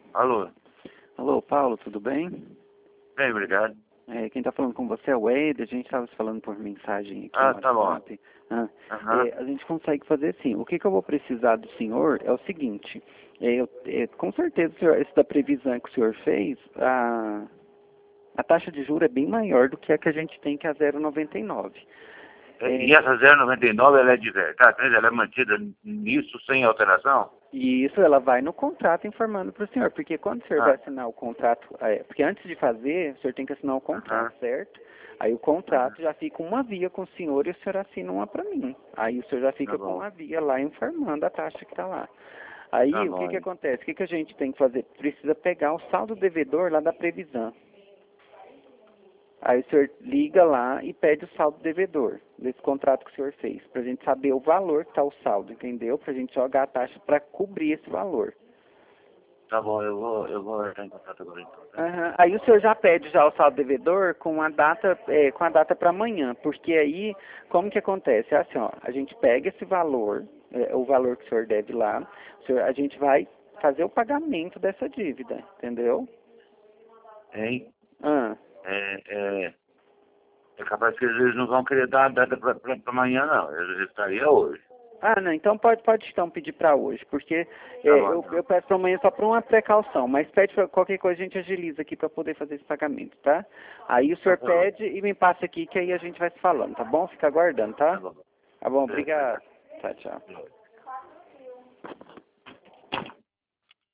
Alô? Alô, Paulo, tudo bem? Bem, obrigado. Quem está falando com você é o Wade, a gente estava se falando por mensagem aqui Ah, no tá bom. WhatsApp. Aham. A gente consegue fazer assim. O que eu vou precisar do senhor é o seguinte, com certeza esse da previsão que o senhor fez, a taxa de juros é bem maior do que a que a gente tem, que é a 0,99. E essa 0,99 ela é de verdade, né? Ela é mantida nisso sem alteração? E isso ela vai no contrato informando para o senhor, porque quando o senhor vai Ah, assinar o contrato, porque antes de fazer, o senhor tem que assinar o contrato, aham, certo? Aí o aham. contrato já fica uma via com o senhor e o senhor assina uma para mim. Aí o senhor já Tá fica com bom, uma via lá informando a taxa que está lá. tá Aí o que bom. acontece? O que a gente tem que fazer? Precisa pegar o saldo devedor lá da previsão. Aí o senhor liga lá e pede o saldo devedor desse contrato que o senhor fez, para a gente saber o valor que está o saldo, entendeu? Para a gente jogar a taxa para cobrir esse valor. Tá bom, eu vou entrar em contato agora então, tá? Aham. Aí o senhor já pede já o saldo devedor com a data para amanhã, porque aí, como que acontece? É assim, ó, a gente pega esse valor, o valor que o senhor deve lá, a gente vai fazer o pagamento dessa dívida, entendeu? Hein? Ah. É, é capaz que eles não vão querer dar a data pra amanhã, não. Eles estaria hoje. Ah, não, então pode então pedir para hoje, porque Tá bom, eu então. peço para amanhã só para uma precaução, mas pede pra qualquer coisa a gente agiliza aqui para poder fazer esse pagamento, tá? Aí o Então senhor tá bom. pede e me passa aqui que aí a gente vai se falando, tá bom? Fica aguardando, Tá tá? bom. Tá bom, Obrigado. obrigado. Tchau, tchau.